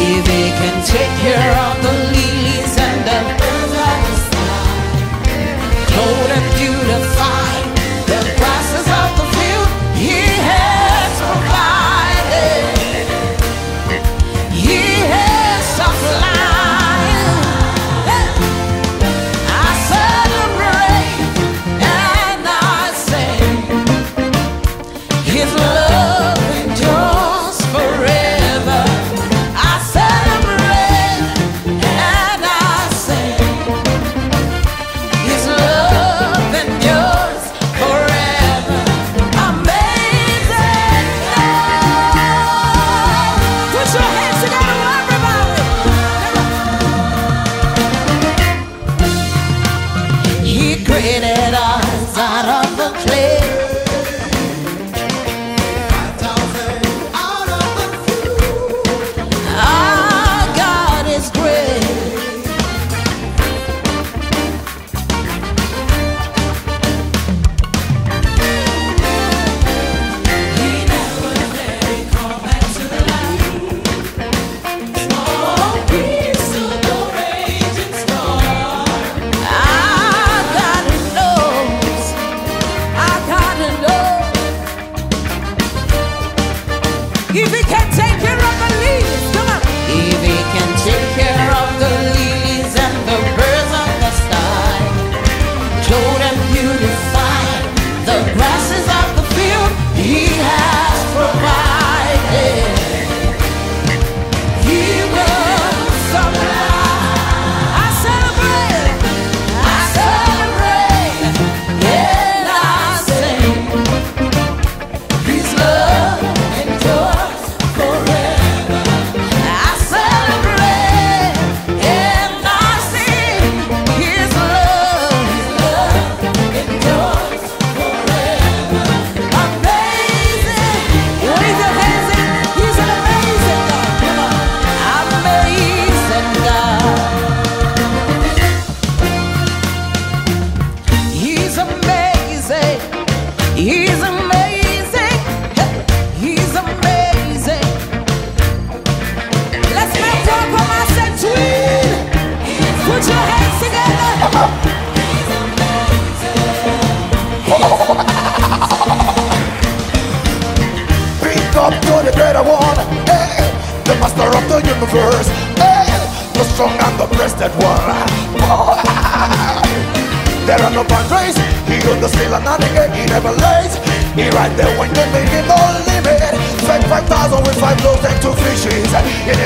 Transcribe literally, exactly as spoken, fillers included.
If he can take care of the lilies and the birds of the sky, clothe and beautify the grasses of the field, he has provided, he has supplied. I celebrate and I sing, his love endures forever. I celebrate and I sing, his love endures forever. Amazing love. Put your hands together, everybody. He created us out of the clay. Our God is great. He never let it come back to life. Small piece of the raging storm. Our God knows. Our God knows. If he can take care of the lilies, come on. If he can take care of the lilies and the birds of the sky, clothe and beautify the grasses of the field, he has provided. He will supply. I celebrate, I celebrate, and I sing. His love endures forever. I celebrate and I sing. His love, His love endures forever. Amazing. Wave your hands in. He's an amazing God. Come on. Amazing God. He's amazing. He's amazing. He's amazing. Let's make room for my set twin. Put your hands together. Pick up to the greater one, hey, the master of the universe, hey, the strong and the breasted one. There are no boundaries, he owns the sail and the air, he never lays. He right there when they make him no limit. Fed five thousand with five loaves and two fishes. In